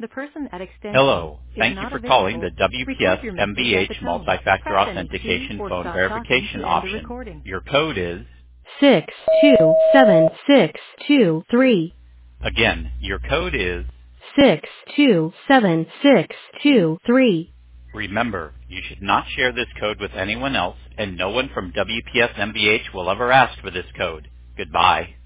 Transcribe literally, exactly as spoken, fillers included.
The person at extension Hello. is Thank you not for calling available. the W P S Record your M B message at H the tone. multi-factor Press any key authentication or phone stop talking verification to end the option. recording. Your code is, Six two seven six two three. again, your code is, Six two seven six two three. remember, you should not share this code with anyone else, and no one from W P S M B H will ever ask for this code. Goodbye.